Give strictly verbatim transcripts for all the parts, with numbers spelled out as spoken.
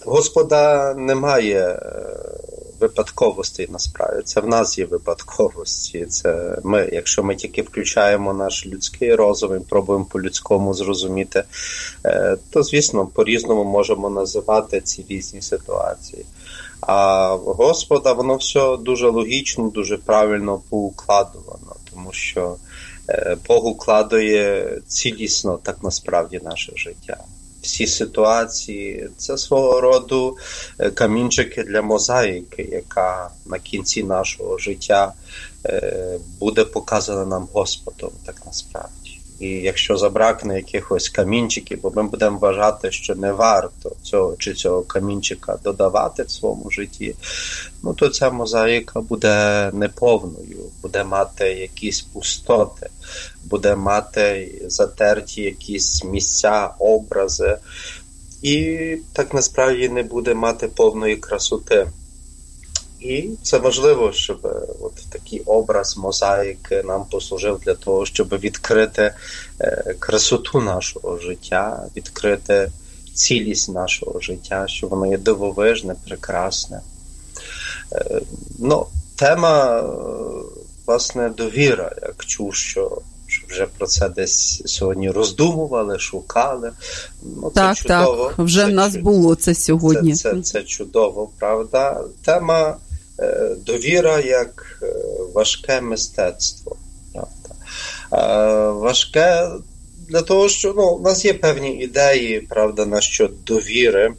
Господа немає випадковостей насправді. Це в нас є випадковості. Це ми, якщо ми тільки включаємо наш людський розум і пробуємо по-людському зрозуміти, то, звісно, по-різному можемо називати ці різні ситуації. А Господа, воно все дуже логічно, дуже правильно поукладувано, тому що Бог укладує цілісно так насправді наше життя. Всі ситуації – це свого роду камінчики для мозаїки, яка на кінці нашого життя буде показана нам Господом так насправді. І якщо забракне якихось камінчиків, бо ми будемо вважати, що не варто цього чи цього камінчика додавати в своєму житті, ну то ця мозаїка буде неповною, буде мати якісь пустоти, буде мати затерті якісь місця, образи, і так насправді не буде мати повної красоти. І це важливо, щоб от такий образ мозаїки нам послужив для того, щоб відкрити красоту нашого життя, відкрити цілість нашого життя, що воно є дивовижне, прекрасне. Ну, тема, власне, довіра. Я чув, що, що вже про це десь сьогодні роздумували, шукали. Ну, це так, чудово. Так, вже це в нас чудово. було це сьогодні. Це, це, це чудово, правда. Тема довіра як важке мистецтво. Правда. Важке для того, що ну, у нас є певні ідеї, правда, насчет довіри,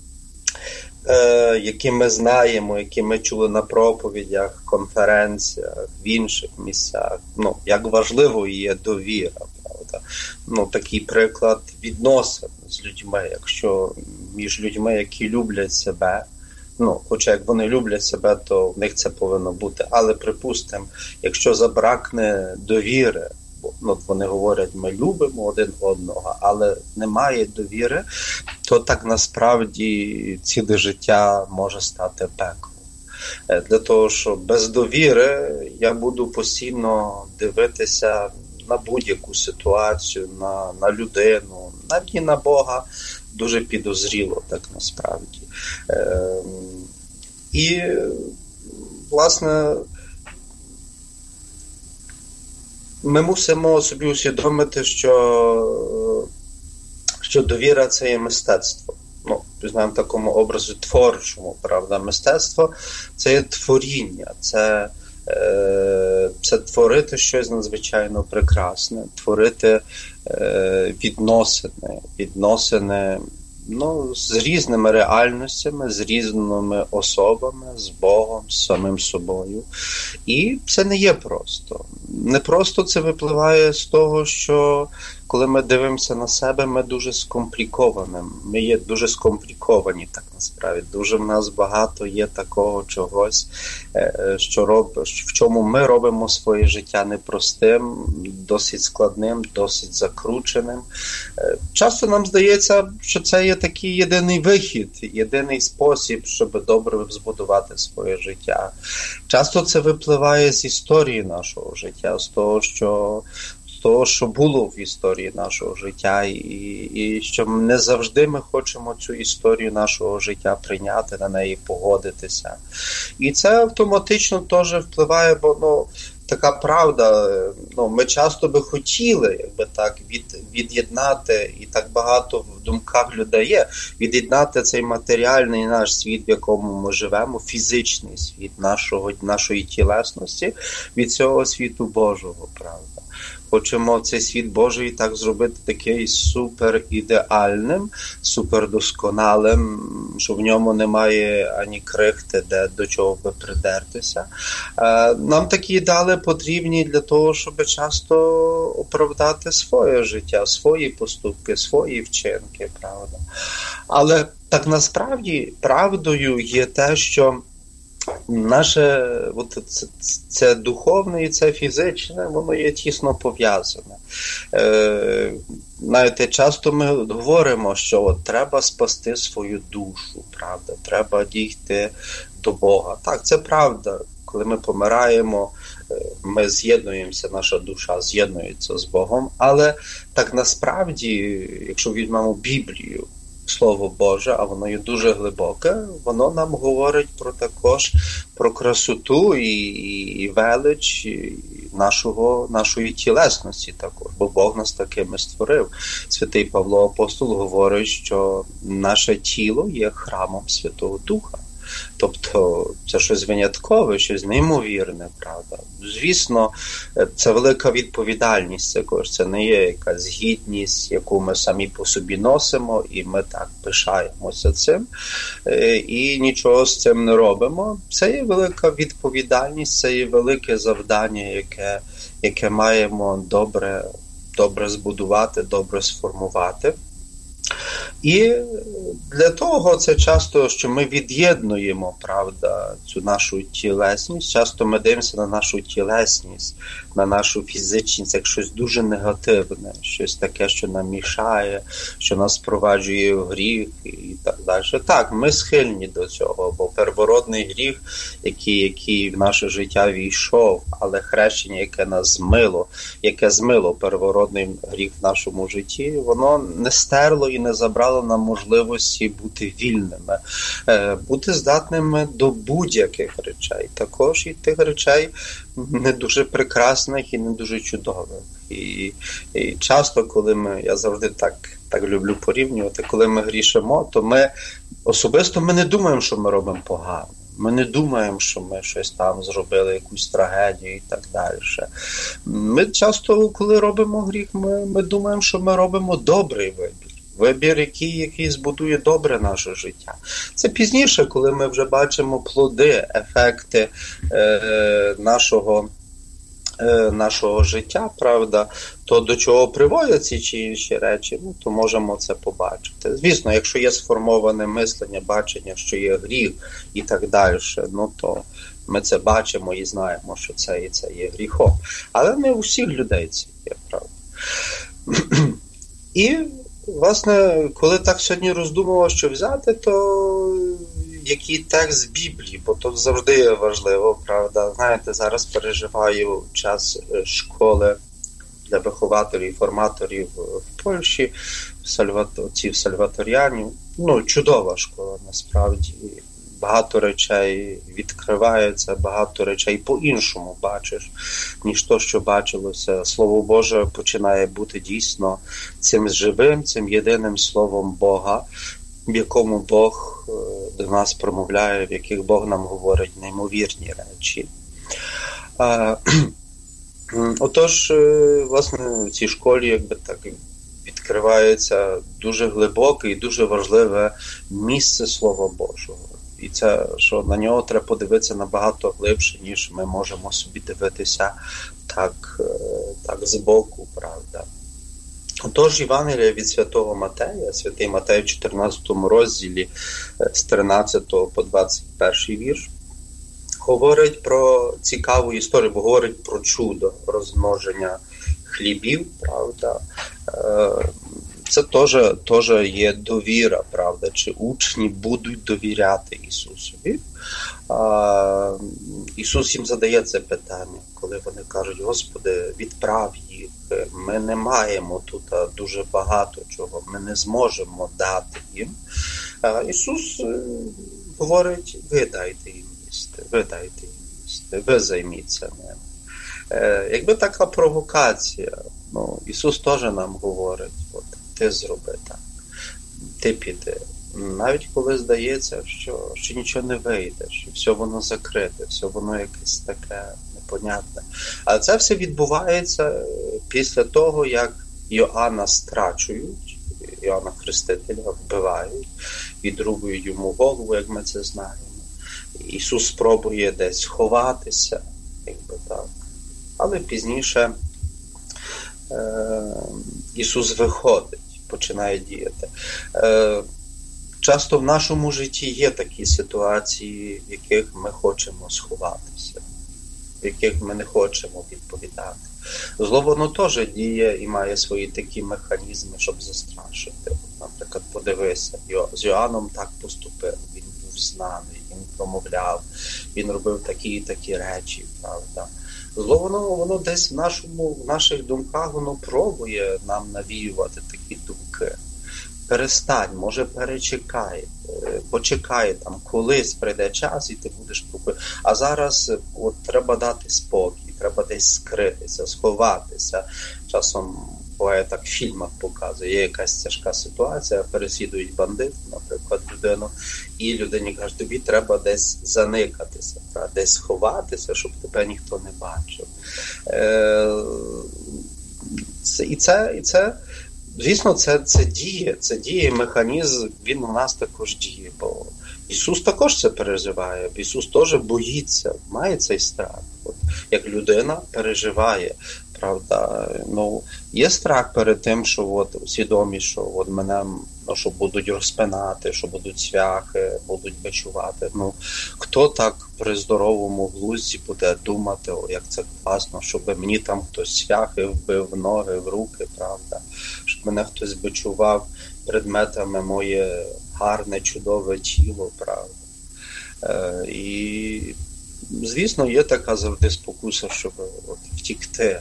які ми знаємо, які ми чули на проповідях, конференціях, в інших місцях. Ну, як важливо є довіра, правда. Ну, такий приклад відносин з людьми, якщо між людьми, які люблять себе, ну, хоча як вони люблять себе, то в них це повинно бути. Але, припустимо, якщо забракне довіри, ну, вони говорять, ми любимо один одного, але немає довіри, то так насправді ціле життя може стати пеклом. Для того, що без довіри я буду постійно дивитися на будь-яку ситуацію, на, на людину, навіть і на Бога, дуже підозріло так насправді. Е, і, власне, ми мусимо собі усвідомити, що, що довіра – це є мистецтво. Ну, візьмемо такому образу творчому, правда. Мистецтво – це є творіння, це, е, це творити щось надзвичайно прекрасне, творити е, відносини, відносини ну, з різними реальностями, з різними особами, з Богом, з самим собою. І це не є просто. Не просто це випливає з того, що коли ми дивимося на себе, ми дуже скомпліковані. Ми є дуже скомпліковані, так насправді. Дуже в нас багато є такого чогось, що роб... в чому ми робимо своє життя непростим, досить складним, досить закрученим. Часто нам здається, що це є такий єдиний вихід, єдиний спосіб, щоб добре збудувати своє життя. Часто це випливає з історії нашого життя, з того, що того, що було в історії нашого життя, і, і що не завжди ми хочемо цю історію нашого життя прийняти, на неї погодитися. І це автоматично теж впливає, бо ну, така правда, ну, ми часто би хотіли, якби так, від, від'єднати, і так багато в думках людей є, від'єднати цей матеріальний наш світ, в якому ми живемо, фізичний світ нашого, нашої тілесності, від цього світу Божого, правда. Хочемо цей світ Божий так зробити такий супер ідеальним, супер досконалим, що в ньому немає ані крихти, де до чого би придертися. Нам такі ідеали потрібні для того, щоб часто оправдати своє життя, свої поступки, свої вчинки, правда. Але так насправді правдою є те, що наше от це, це духовне і це фізичне, воно є тісно пов'язане. Е, знаєте, часто ми говоримо, що от треба спасти свою душу, правда, треба дійти до Бога. Так, це правда. Коли ми помираємо, ми з'єднуємося, наша душа з'єднується з Богом, але так насправді, якщо візьмемо Біблію, Слово Боже, а воно є дуже глибоке, воно нам говорить про також про красоту і, і велич і нашого, нашої тілесності також, бо Бог нас такими створив. Святий Павло Апостол говорить, що наше тіло є храмом Святого Духа. Тобто це щось виняткове, щось неймовірне, правда. Звісно, це велика відповідальність також. Це не є якась гідність, яку ми самі по собі носимо, і ми так пишаємося цим, і нічого з цим не робимо. Це є велика відповідальність, це є велике завдання, яке, яке маємо добре, добре збудувати, добре сформувати. І для того це часто, що ми від'єднуємо, правда, цю нашу тілесність. Часто ми дивимося на нашу тілесність, на нашу фізичність, як щось дуже негативне, щось таке, що нам мішає, що нас впроваджує в гріх і так далі. Так, ми схильні до цього, бо первородний гріх, який, який в наше життя війшов, але хрещення, яке нас змило, яке змило первородний гріх в нашому житті, воно не стерло і не забрало нам можливості бути вільними, бути здатними до будь-яких речей, також і тих речей не дуже прекрасних і не дуже чудових. І, і часто, коли ми, я завжди так, так люблю порівнювати, коли ми грішимо, то ми особисто ми не думаємо, що ми робимо погано. Ми не думаємо, що ми щось там зробили, якусь трагедію і так далі. Ми часто, коли робимо гріх, ми, ми думаємо, що ми робимо добрий вибір. Вибір, який, який збудує добре наше життя. Це пізніше, коли ми вже бачимо плоди, ефекти е, нашого, е, нашого життя, правда, то до чого приводять ці чи інші речі, ну, то можемо це побачити. Звісно, якщо є сформоване мислення, бачення, що є гріх і так далі, ну, то ми це бачимо і знаємо, що це і це є гріхом. Але не у всіх людей це є, правда. І власне, коли так сьогодні роздумував, що взяти, то який текст з Біблії, бо то завжди є важливо, правда. Знаєте, зараз переживаю час школи для вихователів і форматорів в Польщі, отців сальваторіанів. Ну, чудова школа, насправді. Багато речей відкривається, багато речей по-іншому бачиш, ніж то, що бачилося. Слово Боже починає бути дійсно цим живим, цим єдиним Словом Бога, в якому Бог до нас промовляє, в яких Бог нам говорить неймовірні речі. Отож, власне, в цій школі, якби так, відкривається дуже глибоке і дуже важливе місце Слова Божого. І це, що на нього треба подивитися набагато глибше, ніж ми можемо собі дивитися так, так збоку, правда. Отож, Євангелія від Святого Матея, Святий Матей в чотирнадцятому розділі з тринадцятого по двадцять перший вірш, говорить про цікаву історію, бо говорить про чудо розмноження хлібів, правда. Це теж, теж є довіра, правда, чи учні будуть довіряти Ісусові. А, Ісус їм задає це питання, коли вони кажуть: Господи, відправ їх, ми не маємо тут дуже багато чого, ми не зможемо дати їм. А Ісус говорить: ви дайте їм їсти, ви дайте їм їсти, ви займіться ним. Якби така провокація, ну, Ісус теж нам говорить: от, ти зроби так, ти піди. Навіть коли здається, що, що нічого не вийде, що все воно закрите, все воно якесь таке непонятне. Але це все відбувається після того, як Йоанна страчують, Йоанна Хрестителя вбивають, відрубують йому голову, як ми це знаємо. Ісус спробує десь ховатися, якби так. Але пізніше е, Ісус виходить, починає діяти. Е, часто в нашому житті є такі ситуації, в яких ми хочемо сховатися, в яких ми не хочемо відповідати. Зло, воно теж діє і має свої такі механізми, щоб застрашити. Наприклад, подивися, з Йоанном так поступив, він був знаний, він промовляв, він робив такі і такі речі, правда. Зло, воно, воно десь в, нашому, в наших думках воно пробує нам навіювати такі думки. перестань, може перечекай, почекай, там, колись прийде час і ти будеш пробувати. А зараз от, треба дати спокій, треба десь скритися, сховатися. Часом буває так, в фільмах показує, є якась тяжка ситуація, переслідують бандити, наприклад, людину, і людині кажуть, тобі треба десь заникатися, та, десь сховатися, щоб тебе ніхто не бачив. Е, це, і, це, і це, звісно, це, це діє, це діє, механізм, він у нас також діє, бо Ісус також це переживає, Ісус теж боїться, має цей страх, от, як людина переживає. Правда, ну, є страх перед тим, що от, свідомі, що от мене, ну, що будуть розпинати, що будуть цвяхи, будуть бичувати. Ну, хто так при здоровому глузді буде думати, о, як це класно, щоб мені там хтось цвяхи вбив в ноги, в руки, правда, щоб мене хтось бичував предметами моє гарне, чудове тіло, правда. Е, і, звісно, є така завжди спокуса, щоб от, втікти.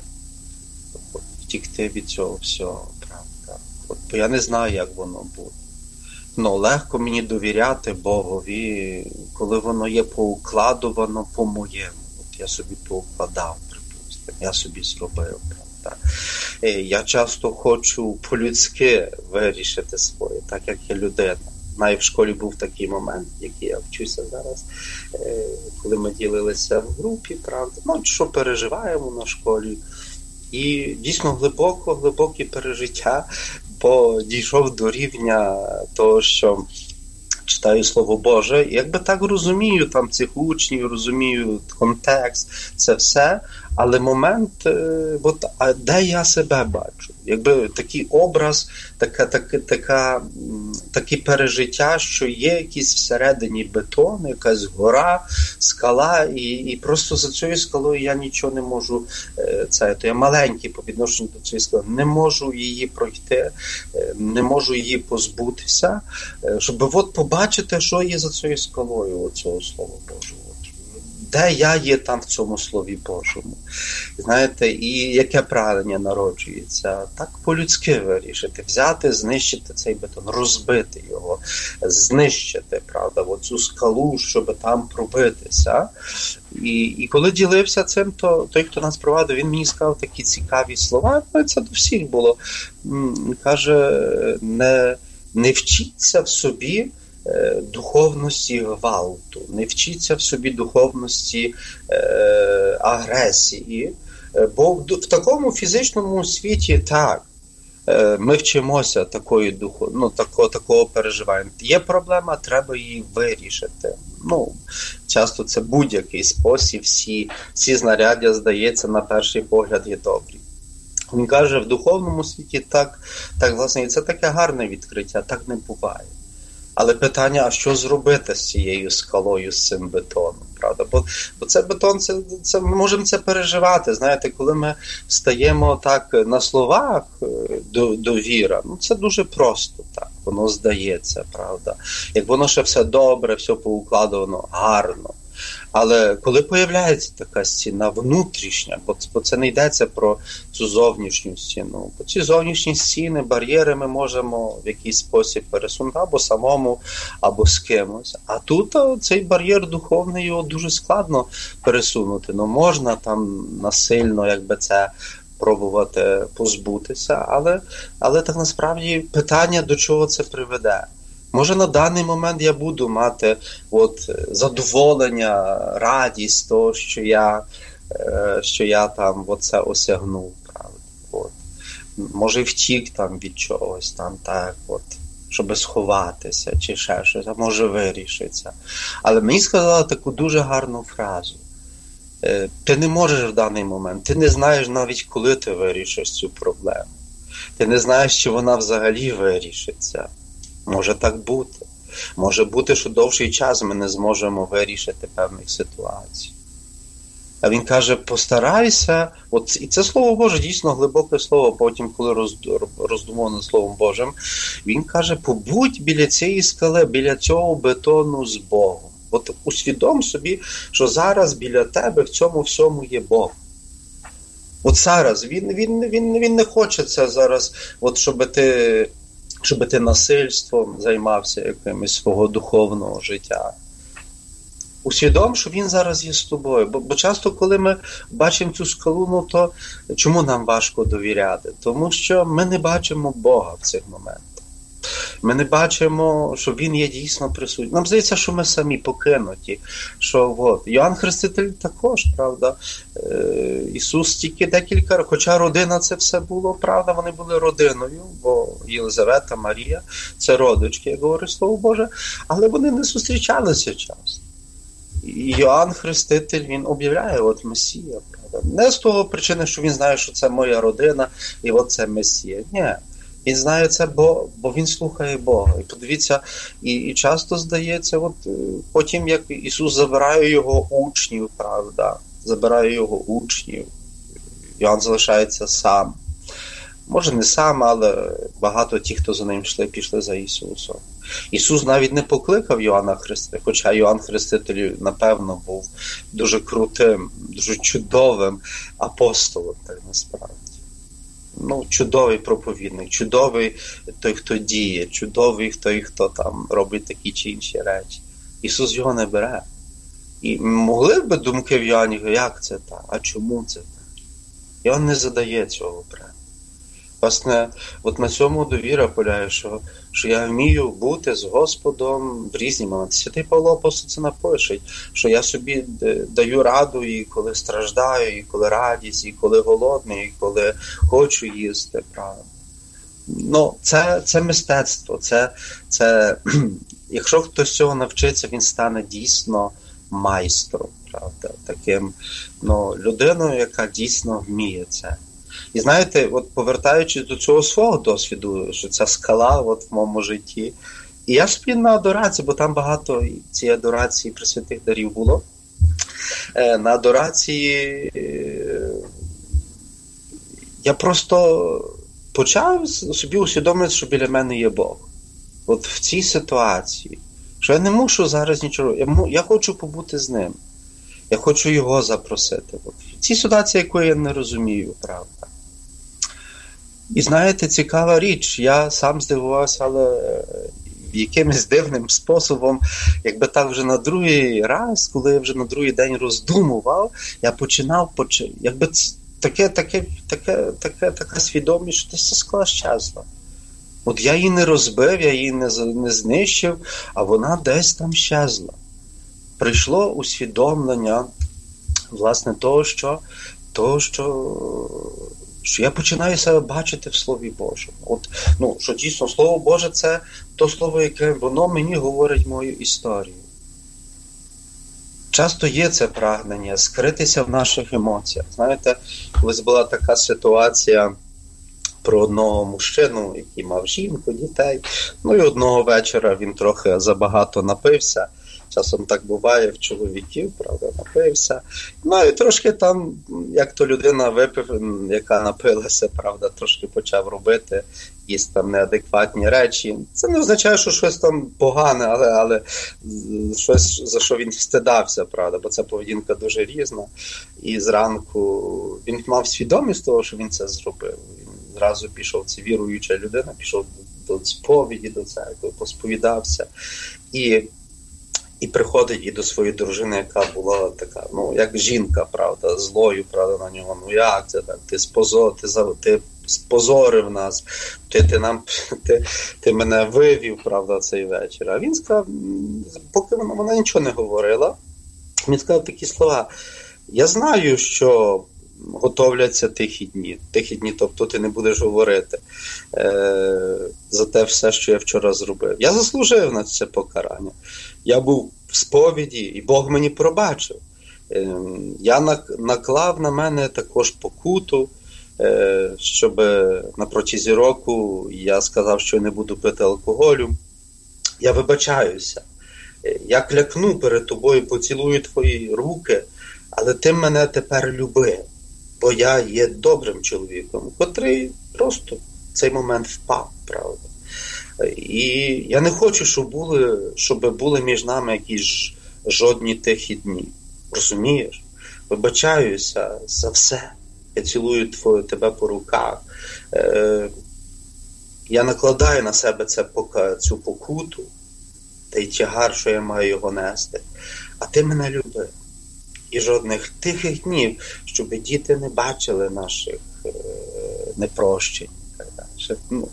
втікти від цього всього, правда. От, бо я не знаю, як воно буде. Ну, легко мені довіряти Богові, коли воно є поукладувано по-моєму. От я собі поукладав, припустимо, я собі зробив, правда. Я часто хочу по-людськи вирішити своє, так як я людина. Навіть в школі був такий момент, який я вчуся зараз, коли ми ділилися в групі, правда. Ну, що переживаємо на школі. І дійсно глибоко, глибокі пережиття, бо дійшов до рівня того, що читаю Слово Боже, і якби так розумію там цих учнів, розумію контекст, це все, але момент, от, а де я себе бачу? Якби такий образ, така, така, така, такі пережиття, що є якийсь всередині бетон, якась гора, скала, і, і просто за цією скалою я нічого не можу, це, то я маленький по відношенню до цієї скали, не можу її пройти, не можу її позбутися, щоб от побачити, що є за цією скалою оцього Слова Божого. Де я є там в цьому Слові Божому. Знаєте, і яке прагнення народжується? Так по-людськи вирішити. Взяти, знищити цей бетон, розбити його, знищити, правда, оцю скалу, щоб там пробитися. І, і коли ділився цим, то той, хто нас провадив, він мені сказав такі цікаві слова. Це до всіх було. Каже, не, не вчіться в собі духовності гвалту, не вчіться в собі духовності е, агресії, бо в, в такому фізичному світі так, е, ми вчимося такої духу, ну, такого, такого переживання. Є проблема, треба її вирішити. Ну, часто це будь-який спосіб, всі, всі знаряддя, здається, на перший погляд є добрі. Він каже, в духовному світі так, так власне, і це таке гарне відкриття, так не буває. Але питання, а що зробити з цією скалою, з цим бетоном, правда? Бо, бо це бетон, це, це, ми можемо це переживати, знаєте, коли ми стаємо так на словах до, довіра, ну це дуже просто так, воно здається, правда? Як воно ще все добре, все поукладено гарно. Але коли появляється така стіна внутрішня, бо, бо це не йдеться про цю зовнішню стіну, бо ці зовнішні стіни, бар'єри ми можемо в якийсь спосіб пересунути або самому, або з кимось. А тут цей бар'єр духовний, його дуже складно пересунути. Ну, можна там насильно, якби це пробувати позбутися, але, але так насправді питання, до чого це приведе. Може, на даний момент я буду мати от, задоволення, радість того, що я, що я там оце осягнув, правда. От. Може, втік там від чогось, там, так, от, щоб сховатися чи ще щось, а може вирішиться. Але мені сказали таку дуже гарну фразу. Ти не можеш в даний момент, ти не знаєш навіть, коли ти вирішиш цю проблему. Ти не знаєш, чи вона взагалі вирішиться. Може так бути. Може бути, що довший час ми не зможемо вирішити певних ситуацій. А він каже, постарайся, от, і це Слово Боже, дійсно глибоке слово, потім, коли роздумав над Словом Божим, він каже, побудь біля цієї скали, біля цього бетону з Богом. От усвідом собі, що зараз біля тебе в цьому всьому є Бог. От зараз, він, він, він, він не хоче це зараз, от щоб ти щоб ти насильством займався якимось свого духовного життя. Усвідом, що він зараз є з тобою. Бо, бо часто, коли ми бачимо цю скалу, ну то чому нам важко довіряти? Тому що ми не бачимо Бога в цих моментах. Ми не бачимо, що Він є дійсно присутній. Нам здається, що ми самі покинуті. Що, от, Йоанн Хреститель також, правда. Е, Ісус тільки декілька, хоча родина це все було, правда, вони були родиною, бо Єлизавета, Марія, це родички, як говорить Слово Боже, але вони не зустрічалися часто. І Йоанн Хреститель, він об'являє, от Месія, правда. Не з того причини, що він знає, що це моя родина, і от це Месія. Ні. Він знає це, бо, бо він слухає Бога. І подивіться, і, і часто здається, от потім, як Ісус забирає його учнів, правда, забирає його учнів, Йоанн залишається сам. Може не сам, але багато тих, хто за ним йшли, пішли за Ісусом. Ісус навіть не покликав Йоанна Хрестителя, хоча Йоанн Хреститель, напевно, був дуже крутим, дуже чудовим апостолом, так насправді. Ну, чудовий проповідник, чудовий той, хто діє, чудовий той, хто там робить такі чи інші речі. Ісус його не бере. І могли б думки в Йоанні, як це так, а чому це так? Йоанн не задає цього питання. Власне, от на цьому довіра полягає, що, що я вмію бути з Господом в різні моменти. Святий Павло Апостол це напише, що я собі даю раду і коли страждаю, і коли радість, і коли голодний, і коли хочу їсти, правда. Ну, це, це мистецтво, це, це, якщо хтось цього навчиться, він стане дійсно майстром, правда, таким, ну, людиною, яка дійсно вміє це. І знаєте, от повертаючись до цього свого досвіду, що ця скала от в моєму житті, і я ж на адорації, бо там багато цієї адорації пресвятих дарів було. На адорації я просто почав собі усвідомити, що біля мене є Бог. От в цій ситуації, що я не мушу зараз нічого, я, я хочу побути з Ним. Я хочу Його запросити. От в цій ситуації, яку я не розумію, правда. І знаєте, цікава річ, я сам здивувався, але якимось дивним способом, якби так вже на другий раз, коли я вже на другий день роздумував, я починав, поч... якби таке, таке, таке, таке, така свідомість, що десь ця скала щезла. От я її не розбив, я її не, не знищив, а вона десь там щезла. Прийшло усвідомлення, власне, того, що, того, що що я починаю себе бачити в Слові Божому. От, ну, що дійсно Слово Боже – це то слово, яке воно мені говорить мою історію. Часто є це прагнення скритися в наших емоціях. Знаєте, колись була така ситуація про одного мужчину, який мав жінку, дітей. Ну і одного вечора він трохи забагато напився. Часом так буває в чоловіків, правда, напився. Ну і трошки там, як то людина випив, яка напилася, правда, трошки почав робити якісь там неадекватні речі. Це не означає, що щось там погане, але, але щось, за що він встидався, правда, бо ця поведінка дуже різна. І зранку він мав свідомість того, що він це зробив. Він зразу пішов, це віруюча людина, пішов до сповіді, до церкви, посповідався. І І приходить і до своєї дружини, яка була така, ну, як жінка, правда, злою, правда, на нього. Ну, як це так? Ти спозор, ти, ти спозорив нас, ти, ти, нам, ти, ти мене вивів, правда, цей вечір. А він сказав, поки вона, вона нічого не говорила, він сказав такі слова: я знаю, що готовляться тихі дні. Тихі дні, тобто ти не будеш говорити е, за те все, що я вчора зробив. Я заслужив на це покарання. Я був в сповіді, і Бог мені пробачив. Е, я наклав на мене також покуту, е, щоб на протязі року я сказав, що не буду пити алкоголю. Я вибачаюся. Я клякну перед тобою, поцілую твої руки, але ти мене тепер люби. Бо я є добрим чоловіком, котрий просто в цей момент впав, правда. І я не хочу, щоб були, щоб були між нами якісь жодні тихі дні. Розумієш? Вибачаюся за все. Я цілую твою, тебе по руках. Е, я накладаю на себе це, цю покуту, той тягар, що я маю його нести. А ти мене люби. І жодних тихих днів, щоб діти не бачили наших е, непрощень. Ну,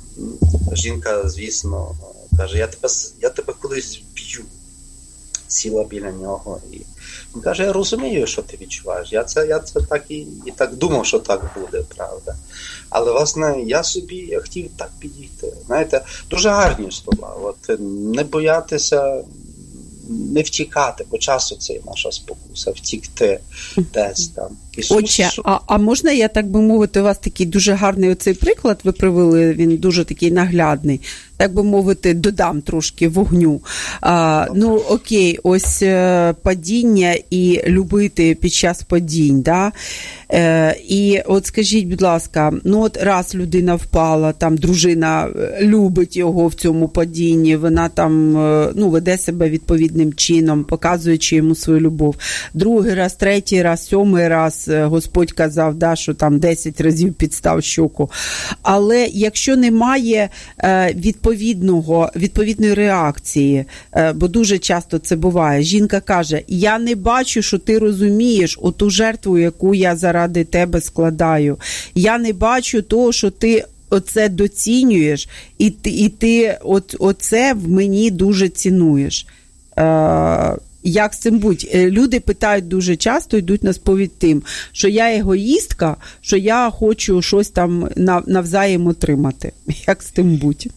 жінка, звісно, каже, я тебе, я тебе колись б'ю. Сіла біля нього. І він каже, я розумію, що ти відчуваєш. Я це, я це так і, і так думав, що так буде, правда. Але, власне, я собі я хотів так підійти. Знаєте, дуже гарні слова. От, не боятися, не втікати, бо часто це є наша спокуса, втікти десь там. Ісус... Отче, а, а можна я, так би мовити, у вас такий дуже гарний оцей приклад ви привели, він дуже такий наглядний, так би мовити, додам трошки вогню. А, ну, окей, ось е, падіння і любити під час падінь, да? Е, і от скажіть, будь ласка, ну от раз людина впала, там дружина любить його в цьому падінні, вона там, е, ну, веде себе відповідним чином, показуючи йому свою любов. Другий раз, третій раз, сьомий раз Господь казав, да, що там десять разів підстав щоку. Але якщо немає е, відповідного, відповідної реакції, е, бо дуже часто це буває, жінка каже, я не бачу, що ти розумієш оту жертву, яку я заради тебе складаю. Я не бачу того, що ти оце доцінюєш, і ти, і ти от, оце в мені дуже цінуєш. Е, Як з цим бути? Люди питають дуже часто, йдуть на сповідь тим, що я егоїстка, що я хочу щось там навзаєм отримати. Як з тим бути?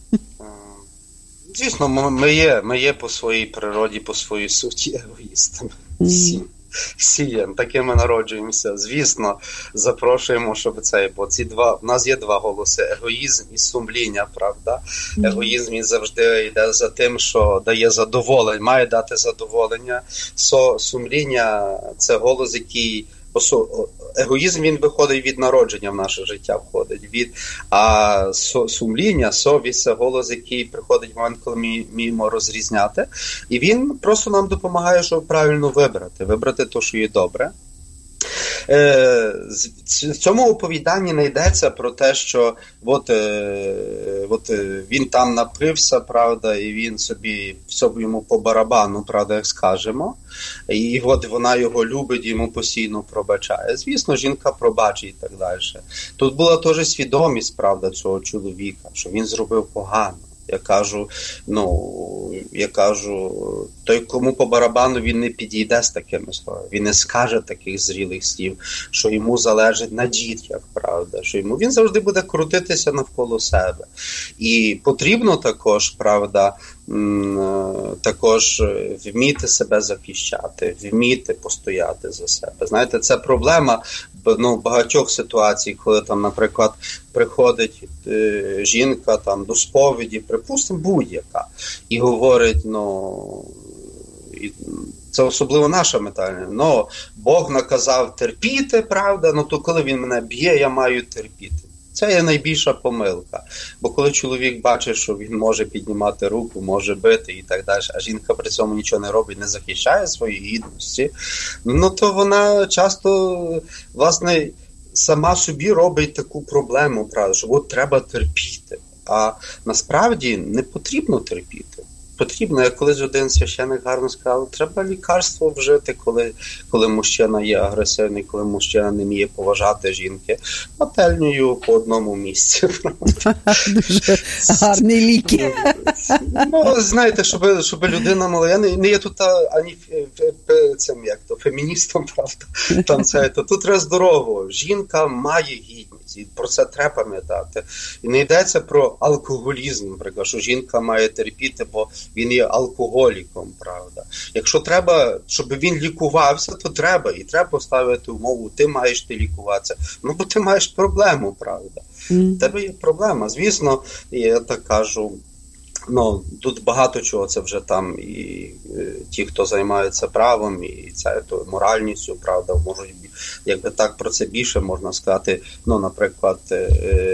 Звісно, ми є, ми є по своїй природі, по своїй суті егоїстами. Всі. Всі є, такими народжуємося. Звісно, запрошуємо, щоб це, бо ці два, в нас є два голоси, егоїзм і сумління, правда? Mm-hmm. Егоїзм він завжди йде за тим, що дає задоволення, має дати задоволення. Со, сумління – це голос, який, егоїзм він виходить від народження в наше життя, входить від, а со, сумління, совість – це голос, який приходить в момент, коли ми вміємо розрізняти, і він просто нам допомагає, щоб правильно вибрати, вибрати те, що є добре. В цьому оповіданні не йдеться про те, що от, от він там напився, правда, і він собі, все йому по барабану, правда, як скажемо, і от вона його любить, йому постійно пробачає. Звісно, жінка пробачить і так далі. Тут була теж свідомість, правда, цього чоловіка, що він зробив погано. Я кажу, ну, я кажу, той, кому по барабану, він не підійде з такими словами, він не скаже таких зрілих слів, що йому залежить на дітях, правда, що йому, він завжди буде крутитися навколо себе. І потрібно також, правда, також вміти себе захищати, вміти постояти за себе. Знаєте, це проблема, ну, багатьох ситуацій, коли там, наприклад, приходить е, жінка там до сповіді, припустимо, будь-яка, і говорить, ну, і, це особливо наша мета, ну, Бог наказав терпіти, правда, ну, то коли він мене б'є, я маю терпіти. Це є найбільша помилка. Бо коли чоловік бачить, що він може піднімати руку, може бити і так далі, а жінка при цьому нічого не робить, не захищає свої гідності, ну то вона часто, власне, сама собі робить таку проблему, правда, що от треба терпіти. А насправді не потрібно терпіти. Потрібно, як колись один священник гарно сказав, треба лікарство вжити, коли, коли мужчина є агресивний, коли мужчина не вміє поважати жінки. Пательнею по одному місці. Дуже гарні ліки. Ну, знаєте, щоб, щоб людина мала, я не, не є тут ані цим, як то, феміністом, правда. Там це, то, тут треба здорово. Жінка має гідність. І про це треба пам'ятати. І не йдеться про алкоголізм, наприклад, що жінка має терпіти, бо він є алкоголіком, правда. Якщо треба, щоб він лікувався, то треба. І треба поставити умову, ти маєш ти лікуватися. Ну, бо ти маєш проблему, правда. Mm. В тебе є проблема. Звісно, я так кажу, ну, тут багато чого, це вже там і, і ті, хто займається правом, і це то моральністю, правда, можуть, якби так про це більше можна сказати, ну, наприклад, е,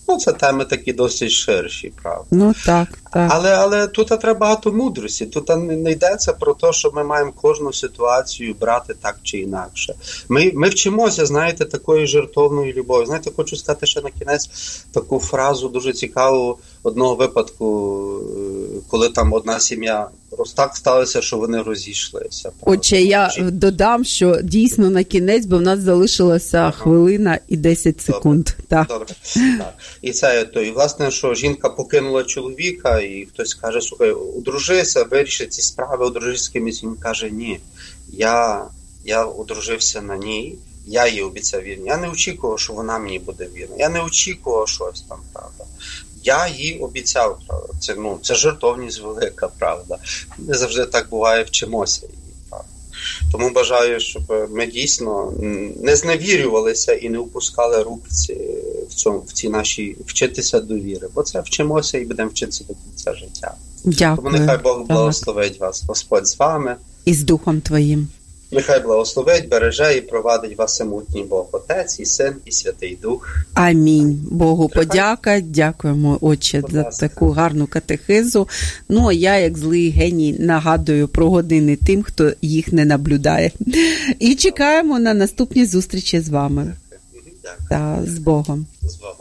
Ну, це теми такі досить ширші, правда. Ну, так, так. Але, але тут треба багато мудрості. Тут не йдеться про те, що ми маємо кожну ситуацію брати так чи інакше. Ми, ми вчимося, знаєте, такої жертовної любові. Знаєте, хочу сказати ще на кінець таку фразу дуже цікаву одного випадку, коли там одна сім'я, просто так сталося, що вони розійшлися. Правда? Отже, я Жі... додам, що дійсно на кінець, бо в нас залишилася ага. хвилина і десять секунд. Добре. Так. Добре. Так. І це то, і власне, що жінка покинула чоловіка, і хтось каже, слухай, одружися, виріши ці справи, одружись з кимось. Він каже, ні, я, я одружився на ній, я їй обіцяв вірність. Я не очікував, що вона мені буде вірна. Я не очікував щось там, правда. Я їй обіцяв, правда. Це, ну, це жертовність велика, правда. Не завжди так буває, вчимося її, правда. Тому бажаю, щоб ми дійсно не зневірювалися і не опускали рук в цьому, в цій нашій вчитися до віри. Бо це вчимося і будемо вчитися до кінця життя. Дякую. Тому нехай Бог благословить вас, Господь з вами. І з Духом Твоїм. Нехай благословить, береже і провадить вас самотній Бог, Отець і Син, і Святий Дух. Амінь. Богу подяка. Дякуємо, Отче, за таку гарну катехизу. Ну, а я, як злий геній, нагадую про години тим, хто їх не наблюдає. І чекаємо на наступні зустрічі з вами. Дякую. Та з Богом. З Богом.